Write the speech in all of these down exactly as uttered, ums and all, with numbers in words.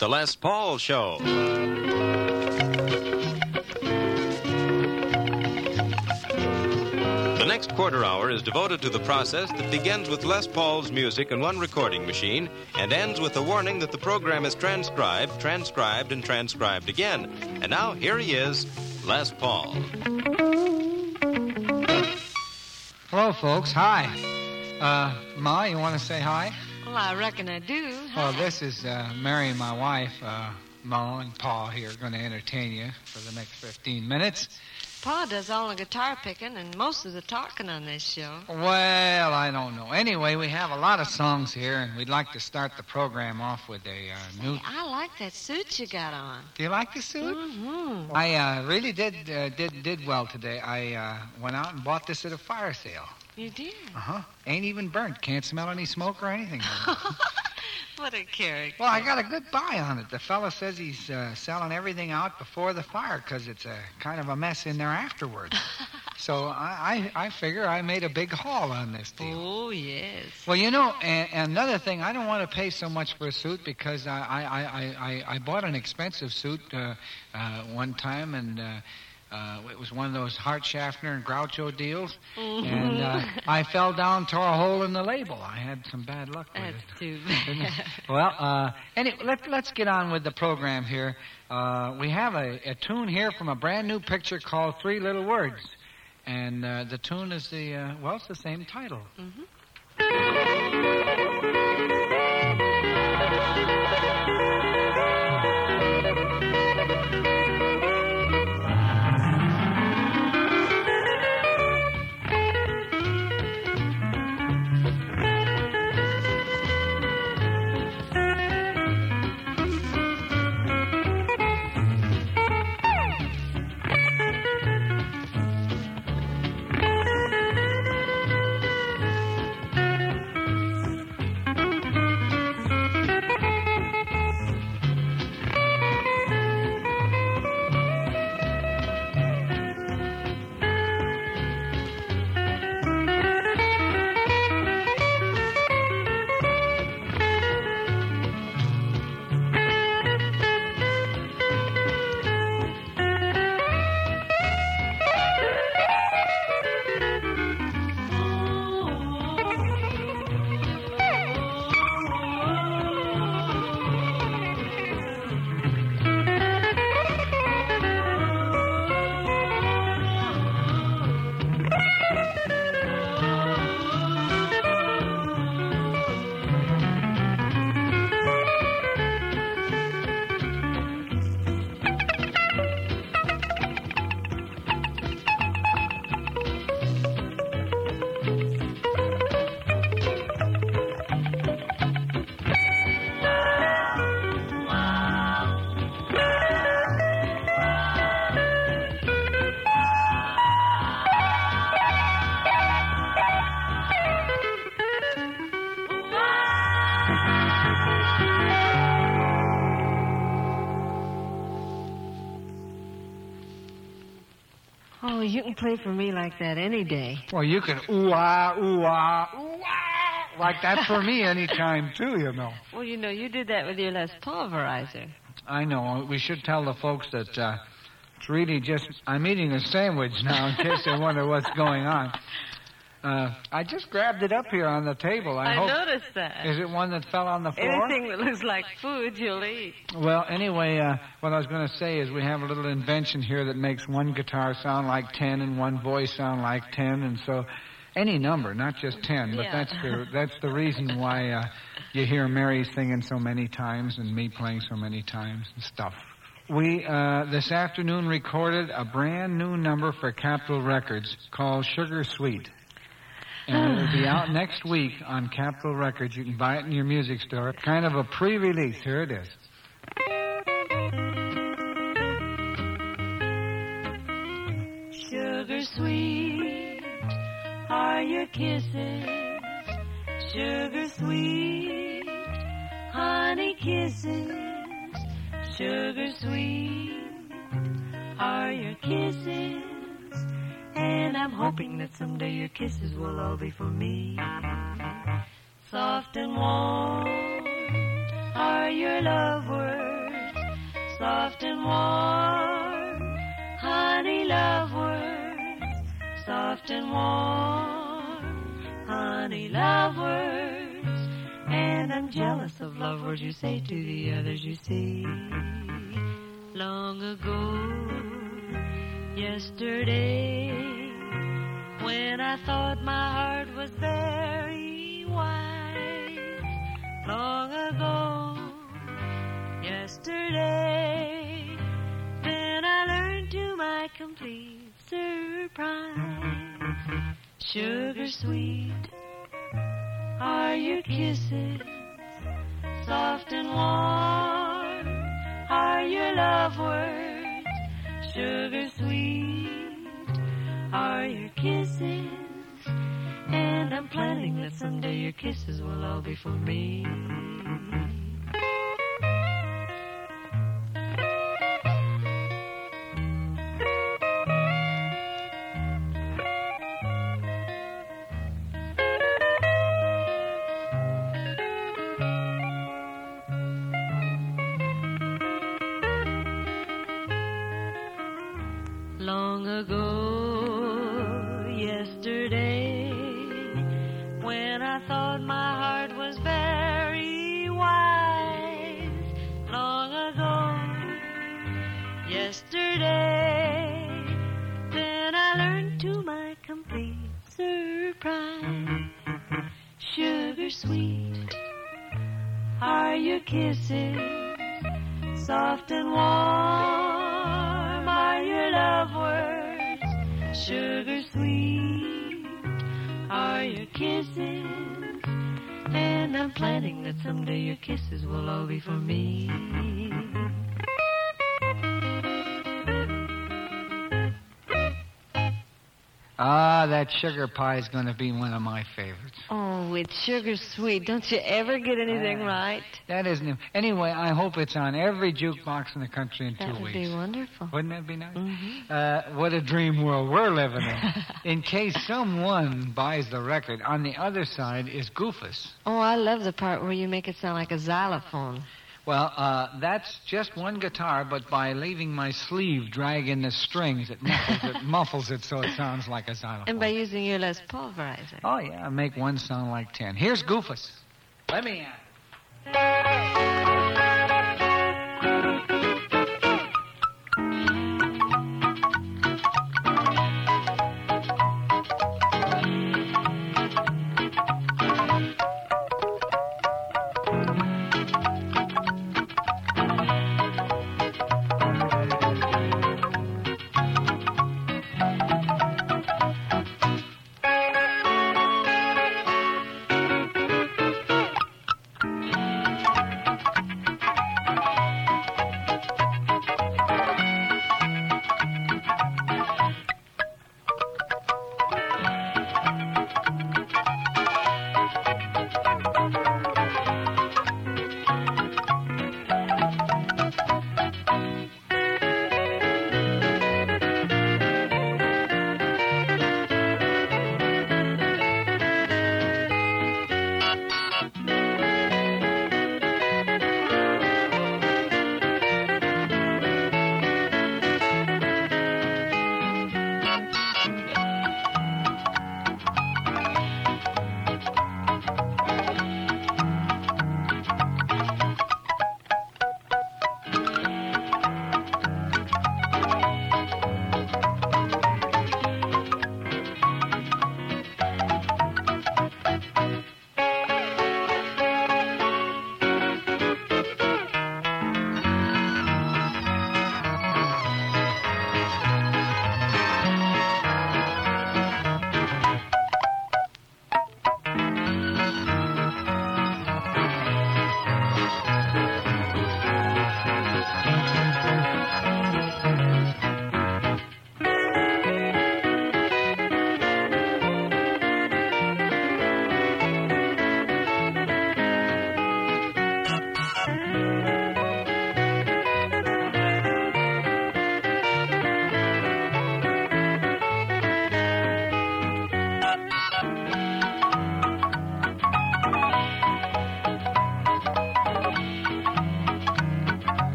The Les Paul Show. The next quarter hour is devoted to the process that begins with Les Paul's music in one recording machine and ends with a warning that the program is transcribed, transcribed, and transcribed again. And now, here he is, Les Paul. Hello, folks. Hi. Uh, Ma, you want to say hi? Well, I reckon I do. Hi. Well, this is uh, Mary, my wife. Uh, Ma and Pa here are going to entertain you for the next fifteen minutes. Pa does all the guitar picking and most of the talking on this show. Well, I don't know. Anyway, we have a lot of songs here, and we'd like to start the program off with a uh, new... Hey, I like that suit you got on. Do you like the suit? Mm-hmm. I uh, really did uh, did did well today. I uh, went out and bought this at a fire sale. You did? Uh-huh. Ain't even burnt. Can't smell any smoke or anything. What a character. Well, I got a good buy on it. The fella says he's uh, selling everything out before the fire because it's a kind of a mess in there afterwards. So I, I, I figure I made a big haul on this deal. Oh, yes. Well, you know, and, and another thing, I don't want to pay so much for a suit because I, I, I, I, I bought an expensive suit uh, uh, one time, and... Uh, Uh, it was one of those Hart Schaffner and Groucho deals, mm-hmm. and uh, I fell down, tore a hole in the label. I had some bad luck with That's it. That's too bad. Well, uh, anyway, let, let's get on with the program here. Uh, we have a, a tune here from a brand new picture called Three Little Words, and uh, the tune is the, uh, well, it's the same title. Mm-hmm. Oh, you can play for me like that any day. Well, you can ooh-ah, ooh-ah, ooh-ah, like that for me any time, too, you know. Well, you know, you did that with your Les Pulverizer. I know. We should tell the folks that uh, it's really just... I'm eating a sandwich now in case they wonder what's going on. Uh, I just grabbed it up here on the table. I, I hope, noticed that. Is it one that fell on the floor? Anything that looks like food, you'll eat. Well, anyway, uh, what I was going to say is we have a little invention here that makes one guitar sound like ten and one voice sound like ten, and so any number, not just ten. But yeah. that's the that's the reason why uh, you hear Mary singing so many times and me playing so many times and stuff. We, uh, this afternoon, recorded a brand new number for Capitol Records called Sugar Sweet. And it'll be out next week on Capitol Records. You can buy it in your music store. Kind of a pre-release. Here it is. Sugar sweet are your kisses. Sugar sweet, honey kisses. Sugar sweet are your kisses. And I'm hoping that someday your kisses will all be for me. Soft and warm are your love words. soft and warm, honey love words, soft and warm, honey love words, and I'm jealous of love words you say to the others you see. Long ago, yesterday, when I thought my heart was very wise, long ago, yesterday, then I learned to my complete surprise. Sugar sweet are your kisses, soft and warm are your love words. Sugar sweet are your kisses, and I'm planning that someday your kisses will all be for me. Long ago, yesterday, when I thought my heart was very wise, long ago, yesterday, then I learned to my complete surprise. Sugar sweet are your kisses, soft and warm are your love words. Sugar sweet are your kisses, and I'm planning that someday your kisses will all be for me. Ah, that sugar pie is going to be one of my favorites. Oh, it's sugar sweet. Don't you ever get anything Uh, right? That isn't it. Anyway, I hope it's on every jukebox in the country in That two would weeks. be wonderful. Wouldn't that be nice? Mhm. Uh, what a dream world we're living in. In case someone buys the record, on the other side is Goofus. Oh, I love the part where you make it sound like a xylophone. Well, uh, that's just one guitar, but by leaving my sleeve drag in the strings, it muffles it, muffles it so it sounds like a xylophone. And by using your Les Paul variety. Oh, yeah, make one sound like ten. Here's Goofus. Let me at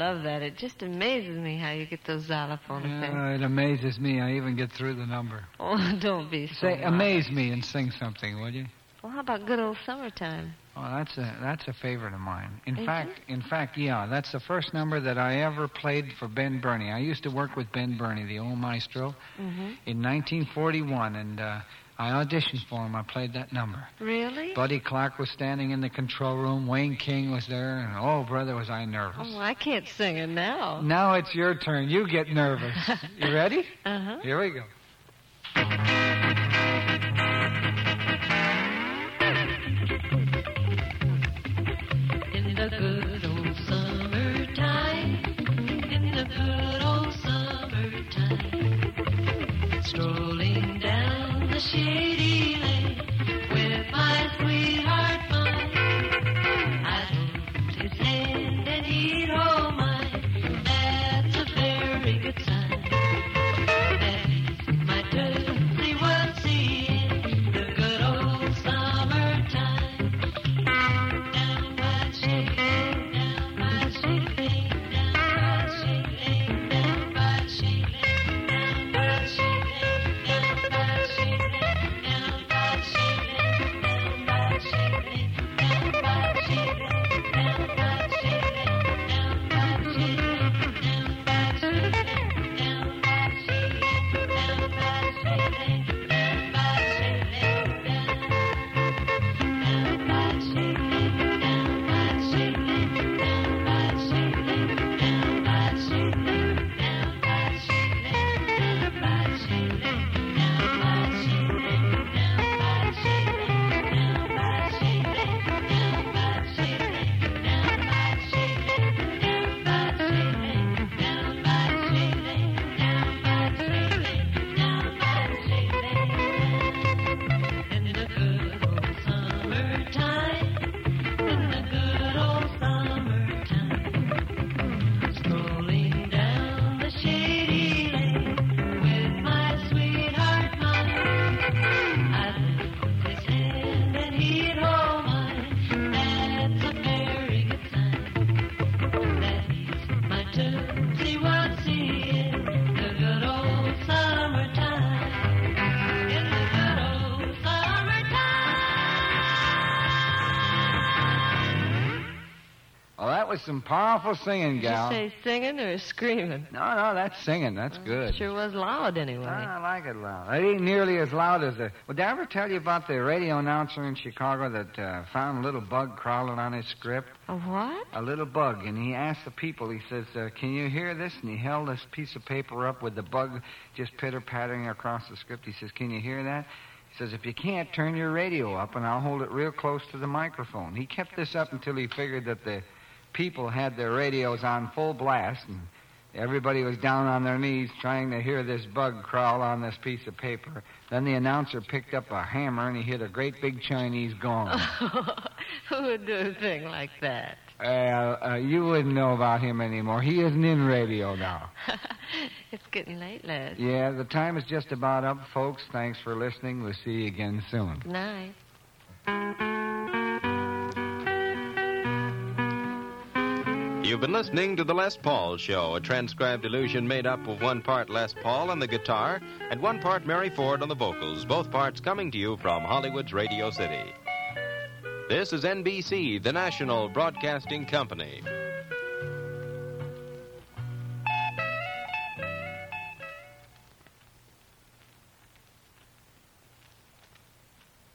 love that. It just amazes me how you get those xylophone effects. Uh, it amazes me. I even get through the number. Oh, don't be so Say, modest. amaze me and sing something, would you? Well, how about good old summertime? Oh, that's a that's a favorite of mine. In Is fact, it? in fact, yeah, that's the first number that I ever played for Ben Burney. I used to work with Ben Burney, the old maestro, Mm-hmm. in nineteen forty-one, and uh, I auditioned for him. I played that number. Really? Buddy Clark was standing in the control room. Wayne King was there, and oh, brother, was I nervous. Oh, I can't sing it now. Now it's your turn. You get nervous. You ready? Uh-huh. Here we go. In the good old summertime, in the good old summertime, strolling down the shady lane with my sweetheart mine. I hold his hand and he'd hold mine. That's a very good sign. That is my tootsie wootsie in the good old summertime. Down by Shady Lane, down by Shady Lane, down by Shady Lane, down by Shady Lane, down by Shady Lane, down by Shady Lane, down by Shady Lane, down by Shady Lane, down by Shady Lane, down by Shady Lane, down by Shady Lane, down by Shady Lane, down by Shady Lane, down by Shady Lane, down by Shady Lane, down. Down by Shady Lane, down by Shady Lane, down by Shady Lane, down by Shady Lane, down by Shady Lane, down by Shady Lane, down by Shady Lane, down by Shady Lane, down by Shady Lane, down by Shady Lane, down by Shady Lane, down by Shady Lane, down by Shady Lane, down by Shady Lane, down by Shady Lane. In the good old summertime, in the good old summertime, strolling down the shady lane with my sweetheart mine. I'd hold his hand and he'd hold mine. That's a very good sign. That he's my tootsie wootsie in the good old summertime. In the good old summertime. Well, that was some powerful singing, Did you gal. say singing or screaming? No, no, that's singing. That's good. Sure was loud anyway. I like it loud. It ain't nearly as loud as the... Well, did I ever tell you about the radio announcer in Chicago that uh, found a little bug crawling on his script? A what? A little bug, and he asked the people, he says, uh, can you hear this? And he held this piece of paper up with the bug just pitter-pattering across the script. He says, can you hear that? He says, if you can't, turn your radio up, and I'll hold it real close to the microphone. He kept this up until he figured that the people had their radios on full blast, and everybody was down on their knees trying to hear this bug crawl on this piece of paper. Then the announcer picked up a hammer, and he hit a great big Chinese gong. Who would do a thing like that? Uh, uh, you wouldn't know about him anymore. He isn't in radio now. It's getting late, Les. Yeah, the time is just about up, folks. Thanks for listening. We'll see you again soon. Good night. You've been listening to the Les Paul Show, a transcribed illusion made up of one part Les Paul on the guitar and one part Mary Ford on the vocals, both parts coming to you from Hollywood's Radio City. This is N B C, the national broadcasting company.